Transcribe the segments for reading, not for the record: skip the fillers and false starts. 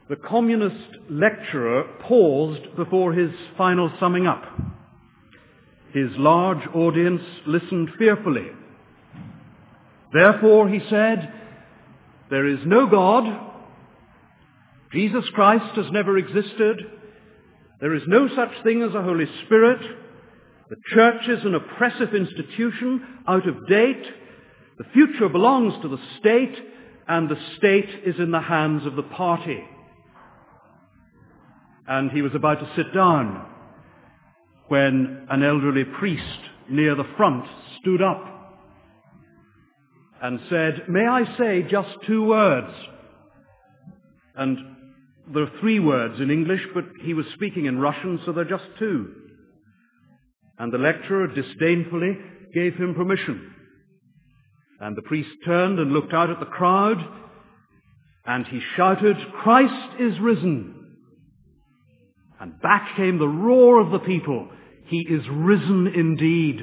the communist lecturer paused before his final summing up. His large audience listened fearfully. Therefore, he said, there is no God. Jesus Christ has never existed. There is no such thing as a Holy Spirit. The church is an oppressive institution, out of date. The future belongs to the state, and the state is in the hands of the party. And he was about to sit down when an elderly priest near the front stood up and said, may I say just 2 words? And there are 3 words in English, but he was speaking in Russian, so they're just 2. And the lecturer disdainfully gave him permission. And the priest turned and looked out at the crowd, and he shouted, Christ is risen. And back came the roar of the people. He is risen indeed.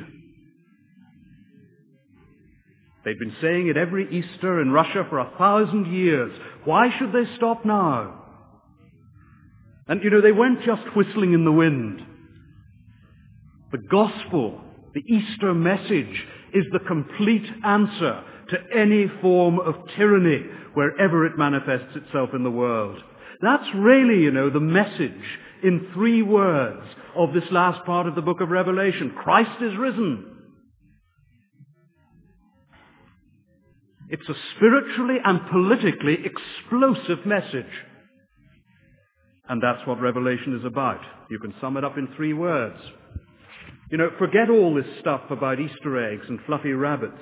They'd been saying it every Easter in Russia for 1,000 years. Why should they stop now? And they weren't just whistling in the wind. The gospel, the Easter message, is the complete answer to any form of tyranny wherever it manifests itself in the world. That's really, the message in 3 words of this last part of the book of Revelation. Christ is risen. It's a spiritually and politically explosive message. And that's what Revelation is about. You can sum it up in 3 words. Forget all this stuff about Easter eggs and fluffy rabbits.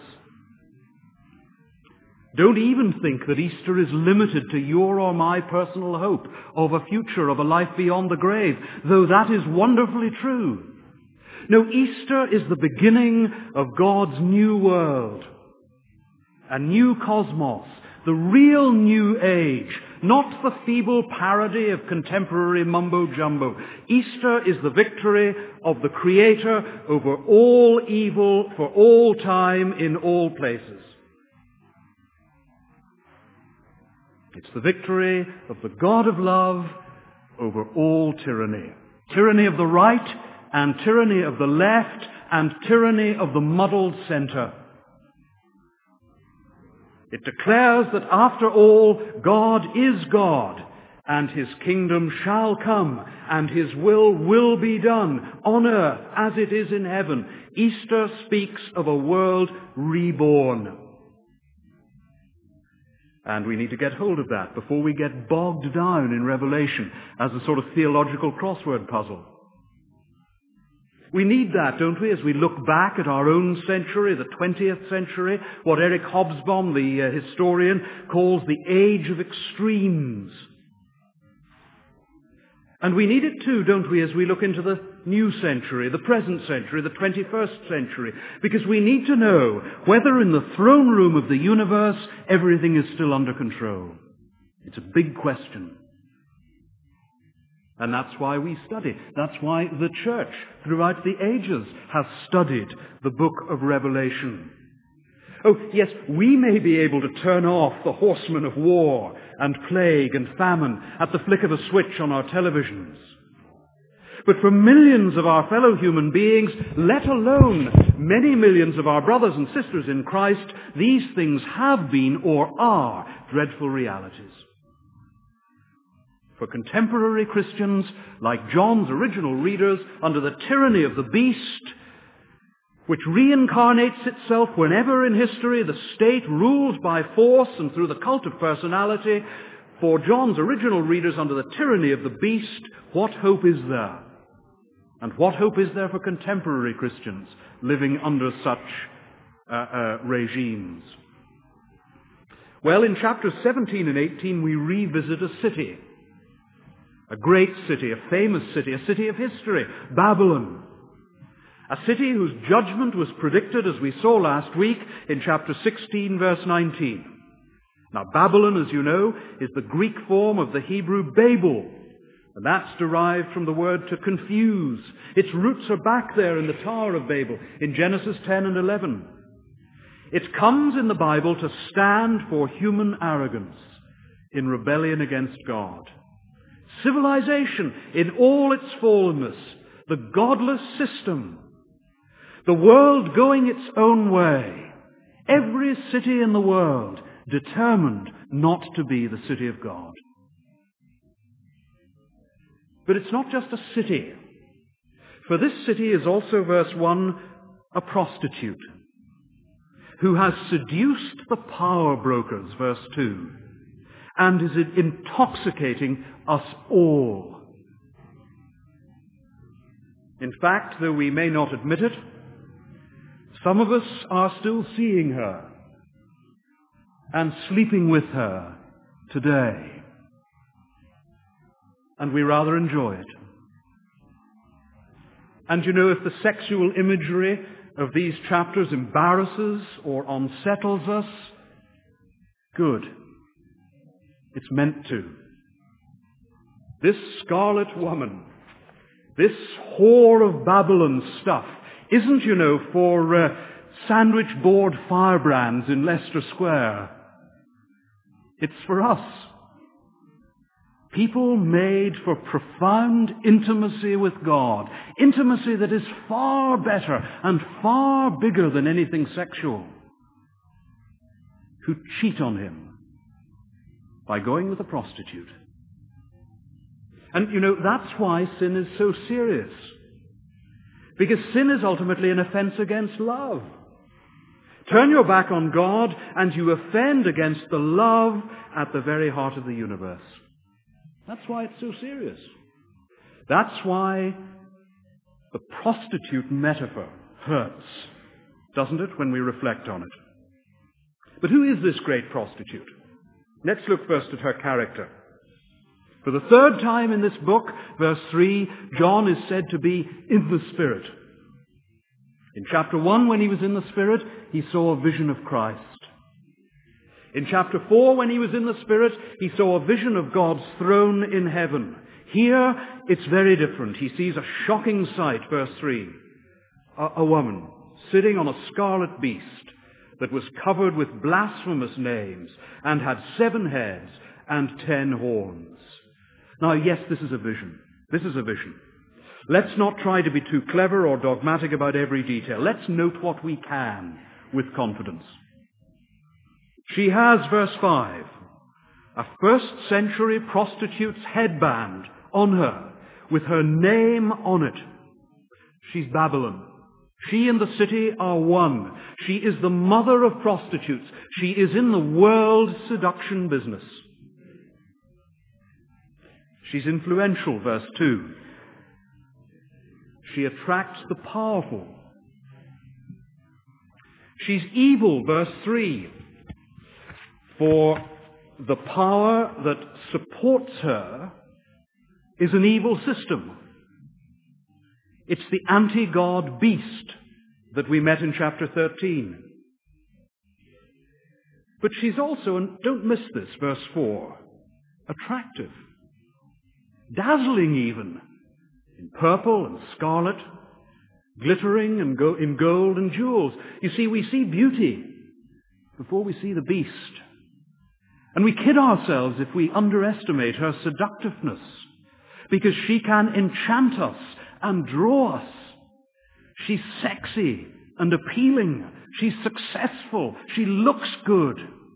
Don't even think that Easter is limited to your or my personal hope of a future, of a life beyond the grave, though that is wonderfully true. No, Easter is the beginning of God's new world, a new cosmos, the real new age, not the feeble parody of contemporary mumbo-jumbo. Easter is the victory of the Creator over all evil for all time in all places. It's the victory of the God of love over all tyranny. Tyranny of the right and tyranny of the left and tyranny of the muddled center. It declares that after all, God is God, and His kingdom shall come, and His will be done on earth as it is in heaven. Easter speaks of a world reborn. And we need to get hold of that before we get bogged down in Revelation as a sort of theological crossword puzzle. We need that, don't we, as we look back at our own century, the 20th century, what Eric Hobsbawm, the historian, calls the age of extremes. And we need it too, don't we, as we look into the new century, the present century, the 21st century, because we need to know whether in the throne room of the universe everything is still under control. It's a big question. And that's why we study. That's why the church throughout the ages has studied the book of Revelation. Oh, yes, we may be able to turn off the horsemen of war and plague and famine at the flick of a switch on our televisions. But for millions of our fellow human beings, let alone many millions of our brothers and sisters in Christ, these things have been or are dreadful realities. For contemporary Christians, like John's original readers, under the tyranny of the beast, which reincarnates itself whenever in history the state rules by force and through the cult of personality, for John's original readers under the tyranny of the beast, what hope is there? And what hope is there for contemporary Christians living under such regimes? Well, in chapters 17 and 18 we revisit a city. A great city, a famous city, a city of history, Babylon. A city whose judgment was predicted, as we saw last week, in chapter 16, verse 19. Now, Babylon, as you know, is the Greek form of the Hebrew Babel, and that's derived from the word to confuse. Its roots are back there in the Tower of Babel, in Genesis 10 and 11. It comes in the Bible to stand for human arrogance in rebellion against God. civilization in all its fallenness, the godless system, the world going its own way, every city in the world determined not to be the city of God. But it's not just a city. For this city is also, verse 1, a prostitute who has seduced the power brokers, verse 2, and is intoxicating us all. In fact, though we may not admit it, some of us are still seeing her and sleeping with her today. And we rather enjoy it. And you know, if the sexual imagery of these chapters embarrasses or unsettles us, good. It's meant to. This scarlet woman, this whore of Babylon stuff, isn't, you know, for sandwich board firebrands in Leicester Square. It's for us. People made for profound intimacy with God. Intimacy that is far better and far bigger than anything sexual. Who cheat on him by going with a prostitute. And, you know, that's why sin is so serious. Because sin is ultimately an offense against love. Turn your back on God and you offend against the love at the very heart of the universe. That's why it's so serious. That's why the prostitute metaphor hurts, doesn't it, when we reflect on it? But who is this great prostitute? Let's look first at her character. For the third time in this book, verse 3, John is said to be in the Spirit. In chapter 1, when he was in the Spirit, he saw a vision of Christ. In chapter 4, when he was in the Spirit, he saw a vision of God's throne in heaven. Here, it's very different. He sees a shocking sight, verse 3. A woman sitting on a scarlet beast that was covered with blasphemous names and had 7 heads and 10 horns. Now, yes, this is a vision. This is a vision. Let's not try to be too clever or dogmatic about every detail. Let's note what we can with confidence. She has, verse 5, a first-century prostitute's headband on her with her name on it. She's Babylon. She and the city are one. She is the mother of prostitutes. She is in the world seduction business. She's influential, verse 2. She attracts the powerful. She's evil, verse 3. For the power that supports her is an evil system. It's the anti-God beast that we met in chapter 13. But she's also, and don't miss this, verse 4, attractive, dazzling even, in purple and scarlet, glittering and in gold and jewels. You see, we see beauty before we see the beast. And we kid ourselves if we underestimate her seductiveness, because she can enchant us and draw us. She's sexy and appealing. She's successful. She looks good.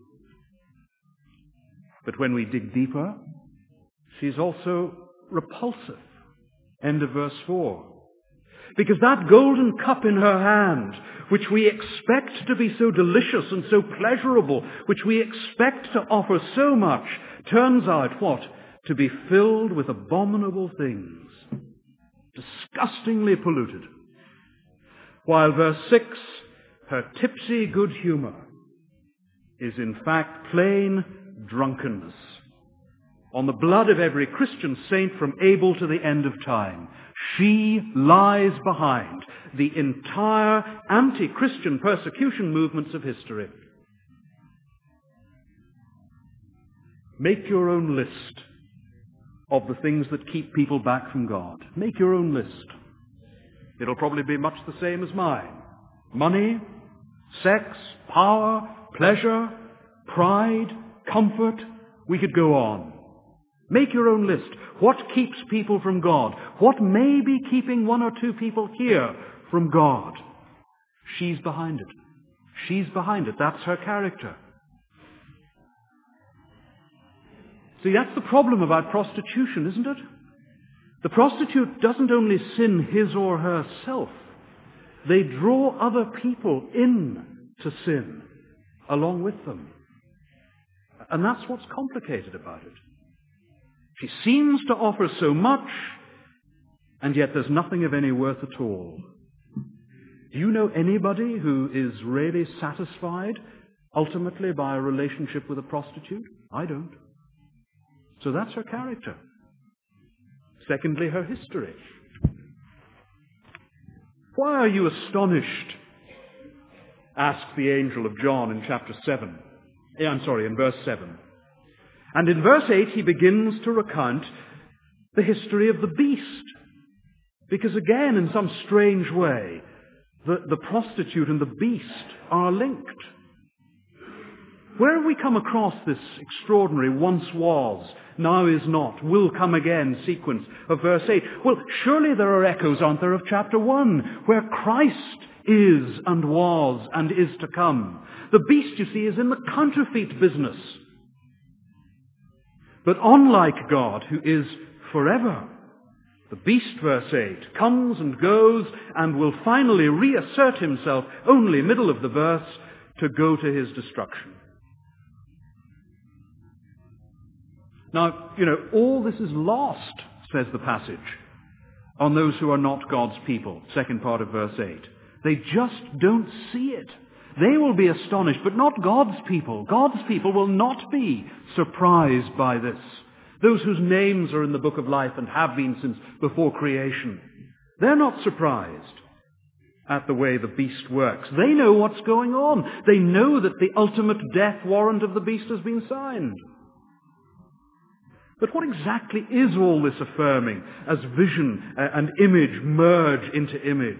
But when we dig deeper, she's also repulsive. End of verse 4. Because that golden cup in her hand, which we expect to be so delicious and so pleasurable, which we expect to offer so much, turns out what? To be filled with abominable things, disgustingly polluted. While verse 6, her tipsy good humor is in fact plain drunkenness. On the blood of every Christian saint from Abel to the end of time. She lies behind the entire anti-Christian persecution movements of history. Make your own list of the things that keep people back from God. Make your own list. It'll probably be much the same as mine. Money, sex, power, pleasure, pride, comfort. We could go on. Make your own list. What keeps people from God? What may be keeping one or two people here from God? She's behind it. She's behind it. That's her character. See, that's the problem about prostitution, isn't it? The prostitute doesn't only sin his or herself. They draw other people in to sin along with them. And that's what's complicated about it. She seems to offer so much, and yet there's nothing of any worth at all. Do you know anybody who is really satisfied ultimately by a relationship with a prostitute? I don't. So that's her character. Secondly, her history. Why are you astonished? Asks the angel of John in in verse 7. And in verse 8 he begins to recount the history of the beast. Because again, in some strange way, the prostitute and the beast are linked. Where have we come across this extraordinary once was, now is not, will come again sequence of verse 8? Well, surely there are echoes, aren't there, of chapter 1, where Christ is and was and is to come. The beast, you see, is in the counterfeit business. But unlike God, who is forever, the beast, verse 8, comes and goes and will finally reassert himself, only middle of the verse, to go to his destruction. Now, all this is lost, says the passage, on those who are not God's people, second part of verse 8. They just don't see it. They will be astonished, but not God's people. God's people will not be surprised by this. Those whose names are in the book of life and have been since before creation. They're not surprised at the way the beast works. They know what's going on. They know that the ultimate death warrant of the beast has been signed. But what exactly is all this affirming as vision and image merge into image?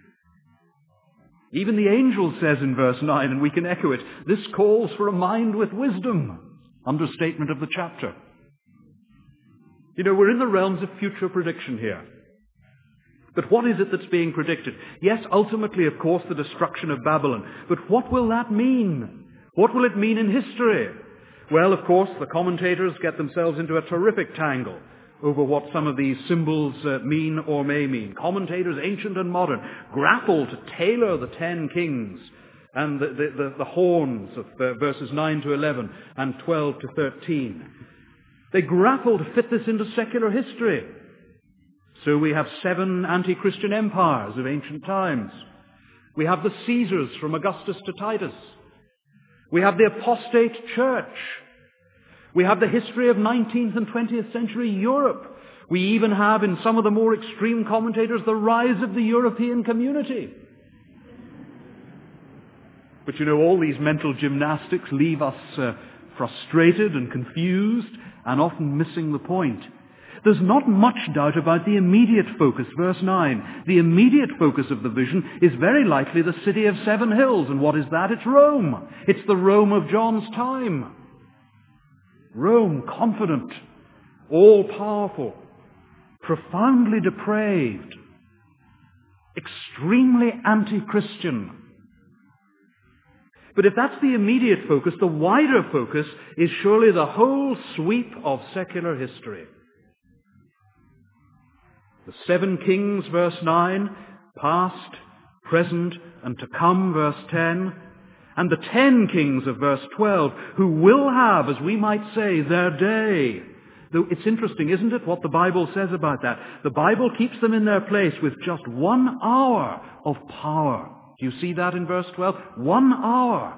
Even the angel says in verse 9, and we can echo it, this calls for a mind with wisdom. Understatement of the chapter. We're in the realms of future prediction here. But what is it that's being predicted? Yes, ultimately, of course, the destruction of Babylon. But what will that mean? What will it mean in history? Well, of course, the commentators get themselves into a terrific tangle over what some of these symbols mean or may mean. Commentators, ancient and modern, grapple to tailor the 10 kings and the horns of verses 9 to 11 and 12 to 13. They grapple to fit this into secular history. So we have 7 anti-Christian empires of ancient times. We have the Caesars from Augustus to Titus. We have the apostate church. We have the history of 19th and 20th century Europe. We even have, in some of the more extreme commentators, the rise of the European community. But all these mental gymnastics leave us frustrated and confused and often missing the point. There's not much doubt about the immediate focus, verse 9. The immediate focus of the vision is very likely the city of 7 hills. And what is that? It's Rome. It's the Rome of John's time. Rome, confident, all-powerful, profoundly depraved, extremely anti-Christian. But if that's the immediate focus, the wider focus is surely the whole sweep of secular history. The 7 kings, verse 9, past, present, and to come, verse 10, and the 10 kings of verse 12, who will have, as we might say, their day. Though it's interesting, isn't it, what the Bible says about that? The Bible keeps them in their place with just 1 hour of power. Do you see that in verse 12? 1 hour.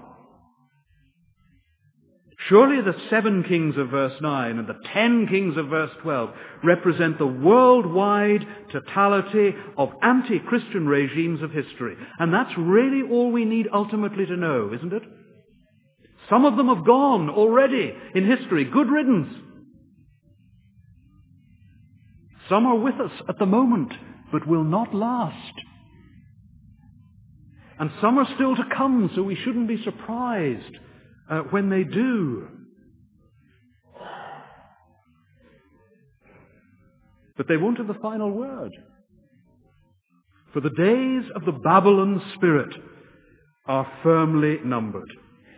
Surely the 7 kings of verse 9 and the 10 kings of verse 12 represent the worldwide totality of anti-Christian regimes of history. And that's really all we need ultimately to know, isn't it? Some of them have gone already in history. Good riddance. Some are with us at the moment, but will not last. And some are still to come, so we shouldn't be surprised when they do. But they won't have the final word. For the days of the Babylon spirit are firmly numbered.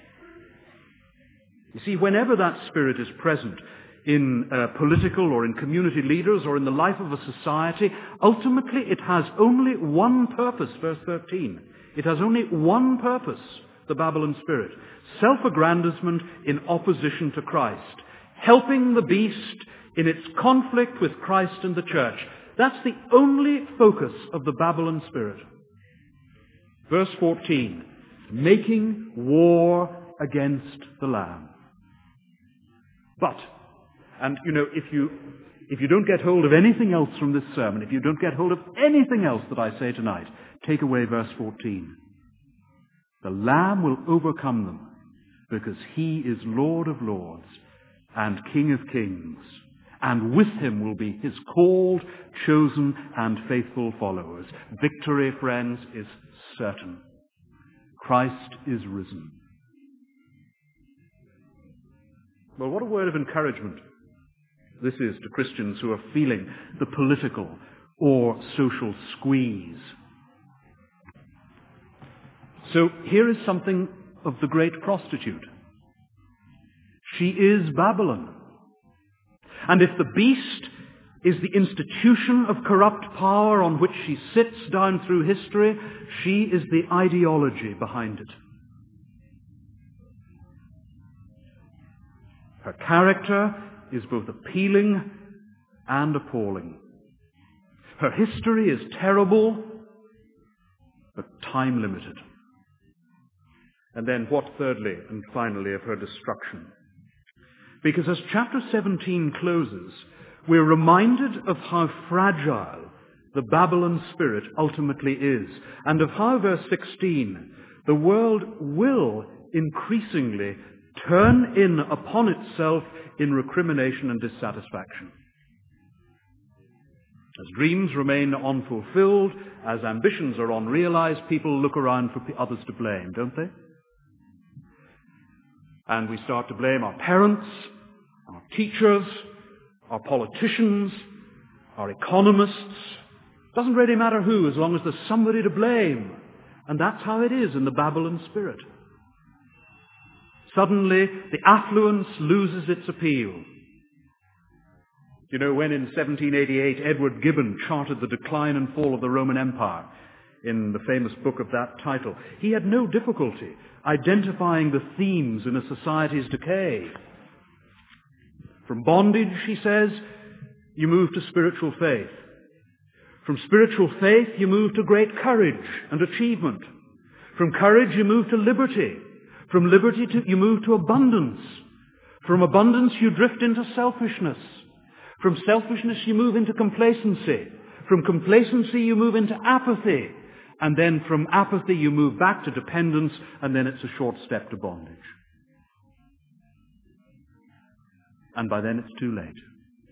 You see, whenever that spirit is present in political or in community leaders or in the life of a society, ultimately it has only one purpose, verse 13. It has only one purpose, the Babylon spirit. Self-aggrandizement in opposition to Christ. Helping the beast in its conflict with Christ and the church. That's the only focus of the Babylon spirit. Verse 14. Making war against the Lamb. But, and if you don't get hold of anything else from this sermon, if you don't get hold of anything else that I say tonight, take away verse 14. The Lamb will overcome them because he is Lord of lords and King of kings, and with him will be his called, chosen, and faithful followers. Victory, friends, is certain. Christ is risen. Well, what a word of encouragement this is to Christians who are feeling the political or social squeeze. So here is something of the great prostitute. She is Babylon. And if the beast is the institution of corrupt power on which she sits down through history, she is the ideology behind it. Her character is both appealing and appalling. Her history is terrible, but time-limited. And then what, thirdly and finally, of her destruction? Because as chapter 17 closes, we're reminded of how fragile the Babylon spirit ultimately is, and of how, verse 16, the world will increasingly turn in upon itself in recrimination and dissatisfaction. As dreams remain unfulfilled, as ambitions are unrealized, people look around for others to blame, don't they? And we start to blame our parents, our teachers, our politicians, our economists. Doesn't really matter who, as long as there's somebody to blame. And that's how it is in the Babylon spirit. Suddenly, the affluence loses its appeal. You know, when in 1788 Edward Gibbon charted the decline and fall of the Roman Empire in the famous book of that title, he had no difficulty identifying the themes in a society's decay. From bondage, he says, you move to spiritual faith. From spiritual faith, you move to great courage and achievement. From courage, you move to liberty. From liberty, you move to abundance. From abundance, you drift into selfishness. From selfishness, you move into complacency. From complacency, you move into apathy. And then from apathy, you move back to dependence, and then it's a short step to bondage. And by then, it's too late.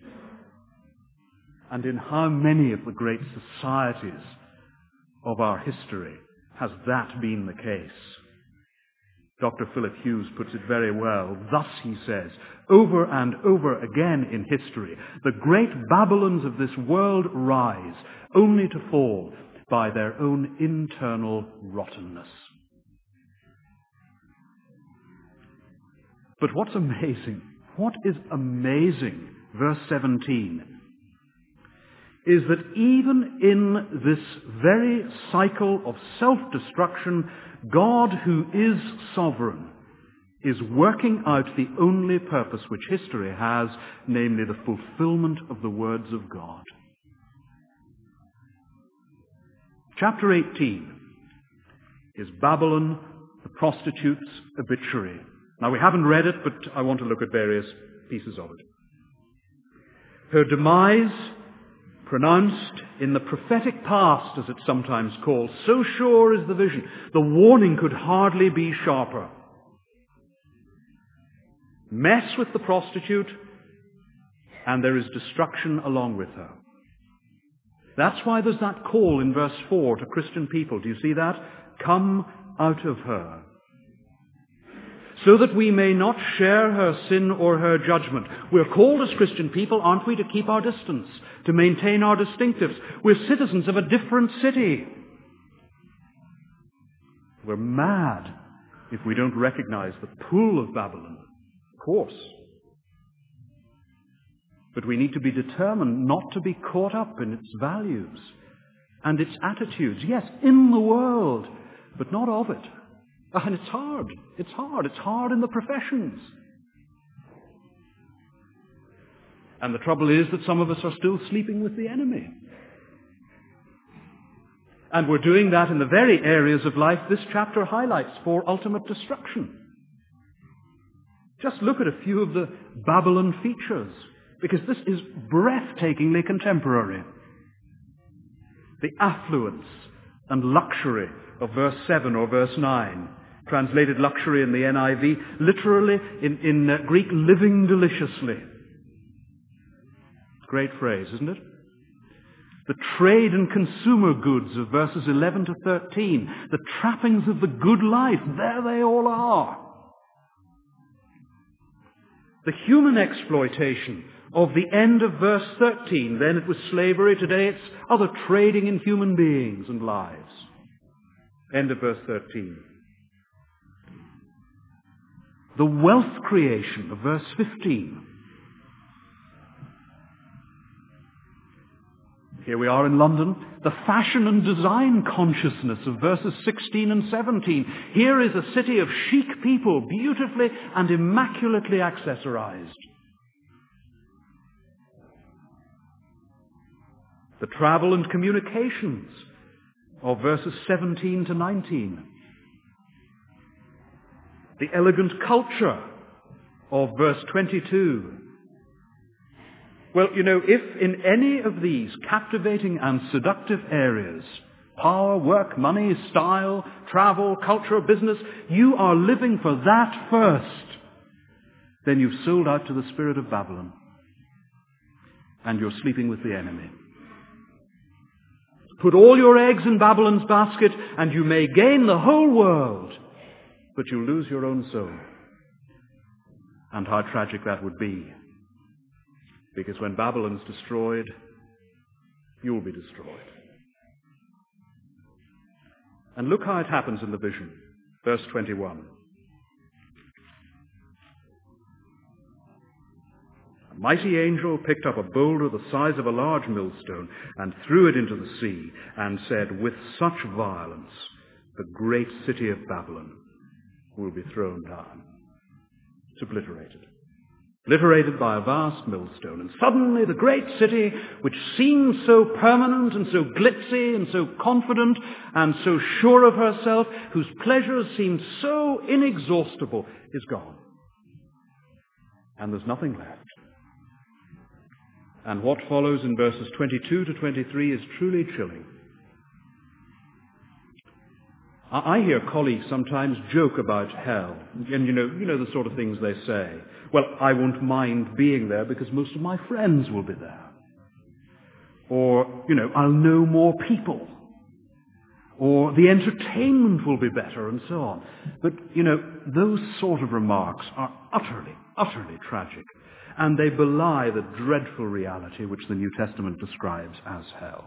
And in how many of the great societies of our history has that been the case? Dr. Philip Hughes puts it very well. Thus, he says, over and over again in history, the great Babylons of this world rise, only to fall by their own internal rottenness. But what's amazing, what is amazing, verse 17, is that even in this very cycle of self-destruction, God, who is sovereign, is working out the only purpose which history has, namely the fulfillment of the words of God. Chapter 18 is Babylon, the prostitute's obituary. Now, we haven't read it, but I want to look at various pieces of it. Her demise, pronounced in the prophetic past, as it's sometimes called, so sure is the vision. The warning could hardly be sharper. Mess with the prostitute, and there is destruction along with her. That's why there's that call in verse 4 to Christian people. Do you see that? Come out of her. so that we may not share her sin or her judgment. We're called as Christian people, aren't we, to keep our distance, to maintain our distinctives. We're citizens of a different city. We're mad if we don't recognize the pull of Babylon, of course. But we need to be determined not to be caught up in its values and its attitudes. Yes, in the world, but not of it. And it's hard. It's hard. It's hard in the professions. And the trouble is that some of us are still sleeping with the enemy. And we're doing that in the very areas of life this chapter highlights for ultimate destruction. Just look at a few of the Babylon features, because this is breathtakingly contemporary. The affluence and luxury of verse 7 or verse 9, translated luxury in the NIV, literally in Greek, living deliciously. Great phrase, isn't it? The trade and consumer goods of verses 11 to 13, the trappings of the good life, there they all are. The human exploitation of the end of verse 13, then it was slavery, today it's other trading in human beings and lives. End of verse 13. The wealth creation of verse 15. Here we are in London, the fashion and design consciousness of verses 16 and 17. Here is a city of chic people, beautifully and immaculately accessorized. The travel and communications of verses 17 to 19. The elegant culture of verse 22. Well, you know, if in any of these captivating and seductive areas, power, work, money, style, travel, culture, business, you are living for that first, then you've sold out to the spirit of Babylon. And you're sleeping with the enemy. Put all your eggs in Babylon's basket and you may gain the whole world, but you lose your own soul. And how tragic that would be. Because when Babylon's destroyed, you'll be destroyed. And look how it happens in the vision. Verse 21. A mighty angel picked up a boulder the size of a large millstone and threw it into the sea and said, with such violence, the great city of Babylon will be thrown down. It's obliterated. Obliterated by a vast millstone. And suddenly the great city, which seemed so permanent and so glitzy and so confident and so sure of herself, whose pleasures seemed so inexhaustible, is gone. And there's nothing left. And what follows in verses 22 to 23 is truly chilling. I hear colleagues sometimes joke about hell, and you know the sort of things they say. Well, I won't mind being there because most of my friends will be there. Or, I'll know more people. Or the entertainment will be better, and so on. But, those sort of remarks are utterly, utterly tragic. And they belie the dreadful reality which the New Testament describes as hell.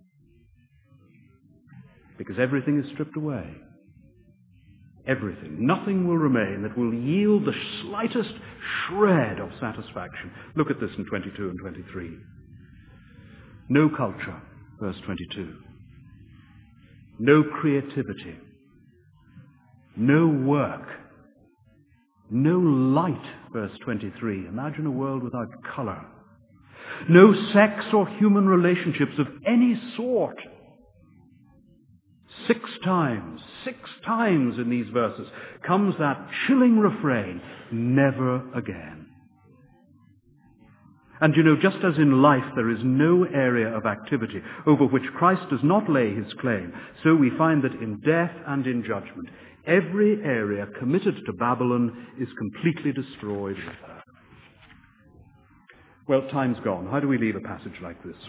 Because everything is stripped away. Everything. Nothing will remain that will yield the slightest shred of satisfaction. Look at this in 22 and 23. No culture, verse 22. No creativity. No work. No light, verse 23. Imagine a world without color. No sex or human relationships of any sort. Six times in these verses comes that chilling refrain, never again. And just as in life there is no area of activity over which Christ does not lay his claim, so we find that in death and in judgment, every area committed to Babylon is completely destroyed with her. Well, time's gone. How do we leave a passage like this?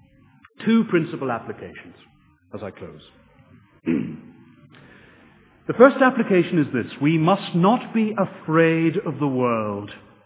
Two principal applications as I close. The The first application is this: we must not be afraid of the world.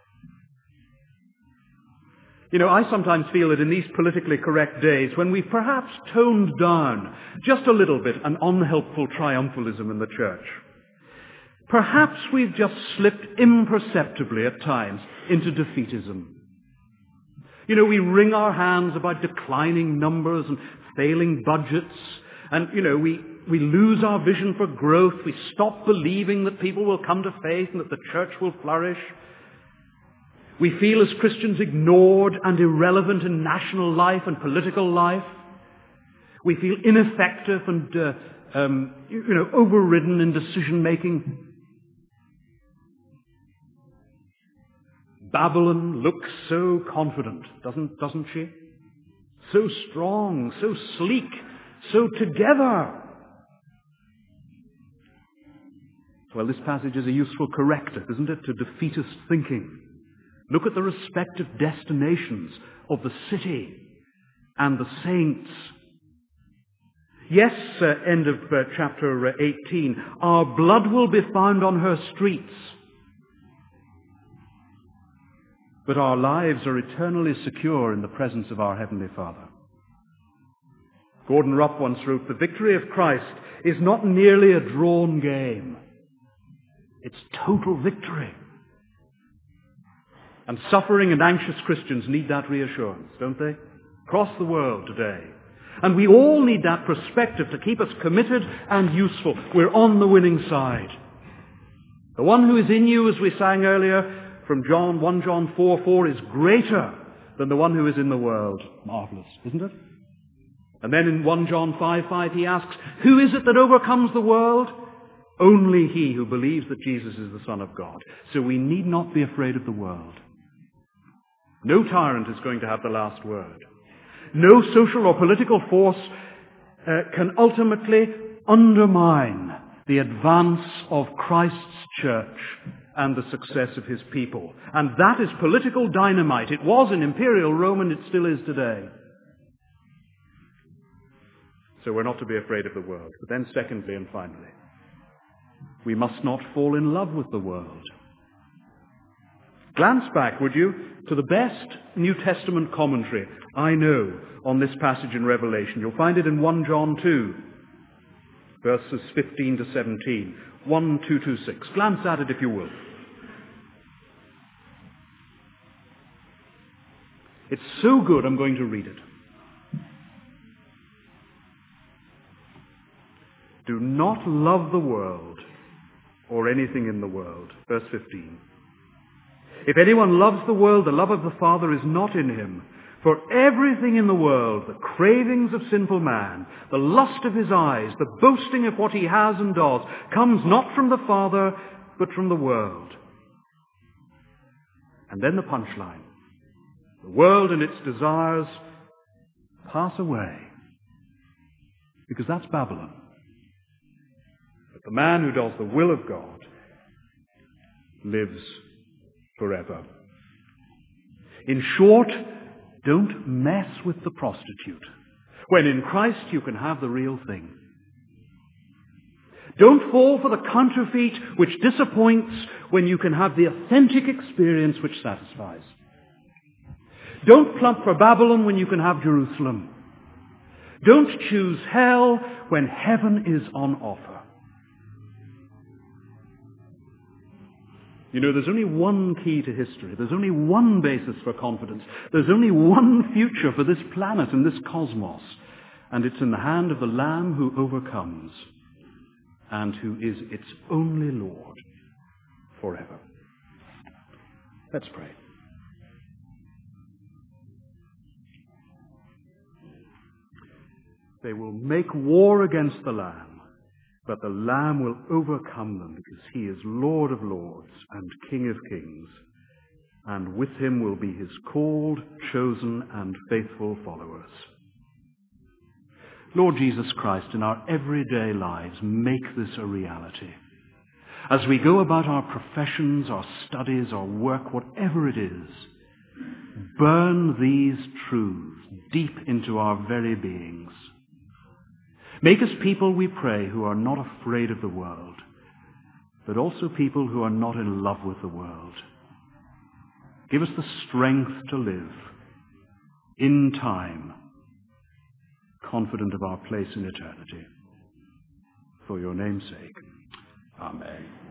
You know, I sometimes feel that in these politically correct days, when we've perhaps toned down just a little bit an unhelpful triumphalism in the church, perhaps we've just slipped imperceptibly at times into defeatism. You know, we wring our hands about declining numbers and failing budgets, and, you know, we lose our vision for growth. We stop believing that people will come to faith and that the church will flourish. We feel as Christians ignored and irrelevant in national life and political life. We feel ineffective and, overridden in decision-making. Babylon looks so confident, doesn't she? So strong, so sleek, so together. Well, this passage is a useful corrective, isn't it, to defeatist thinking. Look at the respective destinations of the city and the saints. Yes, end of chapter 18, our blood will be found on her streets, but our lives are eternally secure in the presence of our Heavenly Father. Gordon Rupp once wrote, the victory of Christ is not merely a drawn game. It's total victory. And suffering and anxious Christians need that reassurance, don't they? Across the world today. And we all need that perspective to keep us committed and useful. We're on the winning side. The one who is in you, as we sang earlier from 1 John 4:4, is greater than the one who is in the world. Marvelous, isn't it? And then in 1 John 5:5 he asks, who is it that overcomes the world? Only he who believes that Jesus is the Son of God. So we need not be afraid of the world. No tyrant is going to have the last word. No social or political force can ultimately undermine the advance of Christ's church and the success of his people. And that is political dynamite. It was in imperial Rome and it still is today. So we're not to be afraid of the world. But then secondly and finally, we must not fall in love with the world. Glance back, would you, to the best New Testament commentary I know on this passage in Revelation. You'll find it in 1 John 2, verses 15 to 17. 1:2-6. Glance at it if you will. It's so good I'm going to read it. Do not love the world or anything in the world. Verse 15. If anyone loves the world, the love of the Father is not in him. For everything in the world, the cravings of sinful man, the lust of his eyes, the boasting of what he has and does, comes not from the Father, but from the world. And then the punchline. The world and its desires pass away. Because that's Babylon. But the man who does the will of God lives forever. In short, don't mess with the prostitute, when in Christ you can have the real thing. Don't fall for the counterfeit which disappoints when you can have the authentic experience which satisfies. Don't plump for Babylon when you can have Jerusalem. Don't choose hell when heaven is on offer. You know, there's only one key to history. There's only one basis for confidence. There's only one future for this planet and this cosmos. And it's in the hand of the Lamb who overcomes and who is its only Lord forever. Let's pray. They will make war against the Lamb, but the Lamb will overcome them because he is Lord of lords and King of kings, and with him will be his called, chosen, and faithful followers. Lord Jesus Christ, in our everyday lives, make this a reality. As we go about our professions, our studies, our work, whatever it is, burn these truths deep into our very beings. Make us people, we pray, who are not afraid of the world, but also people who are not in love with the world. Give us the strength to live in time, confident of our place in eternity. For your name's sake. Amen.